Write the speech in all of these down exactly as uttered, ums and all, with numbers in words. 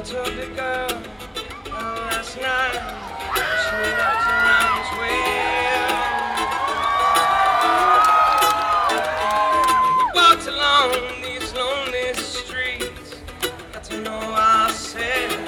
took the girl uh, last night. She lives around this way. We walked along these lonely streets. Got to know ourselves.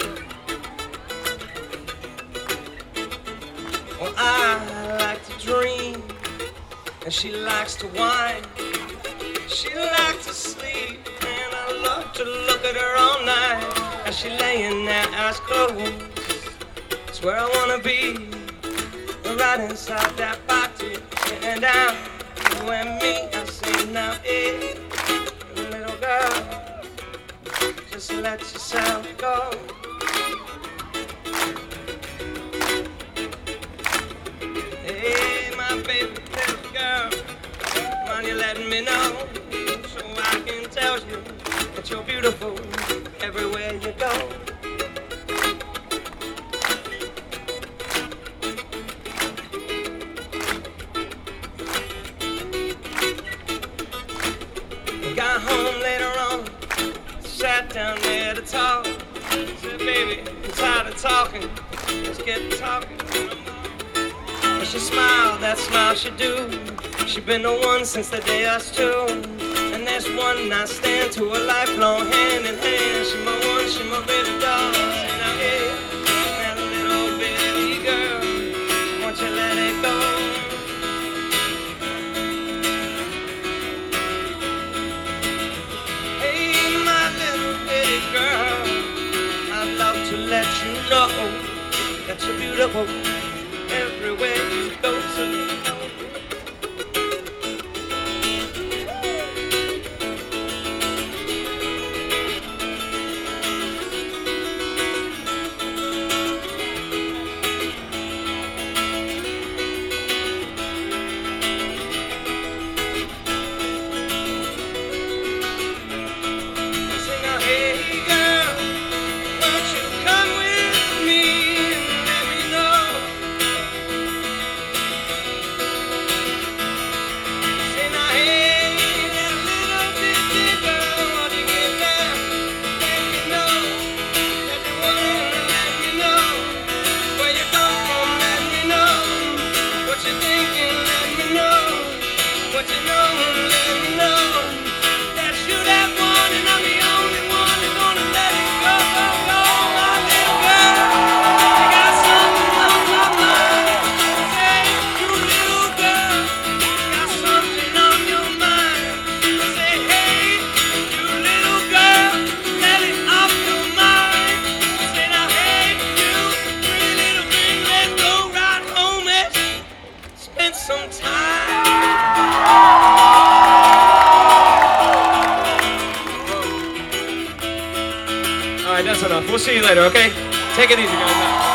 Well, I like to dream, and she likes to whine. She likes to sleep, and I love to look at her all night. As she laying there, eyes closed. It's where I wanna be, right inside that body, sitting down, you and me. I say now, hey, little girl, just let yourself go. Hey, my baby little girl, come on, you letting me know, so I can tell you that you're beautiful everywhere you go. We got home later on, sat down there to talk. Said, baby, I'm tired of talking, let's get talking. And she smiled, that smile she do. She been the one since the day us two. And there's one night stand to a lifelong hand in hand. She my one, she my baby doll. Say now, hey, that little bitty girl, won't you let it go? Hey, my little bitty girl, I'd love to let you know that you're beautiful everywhere you go. So we'll see you later, okay? Take it easy, guys.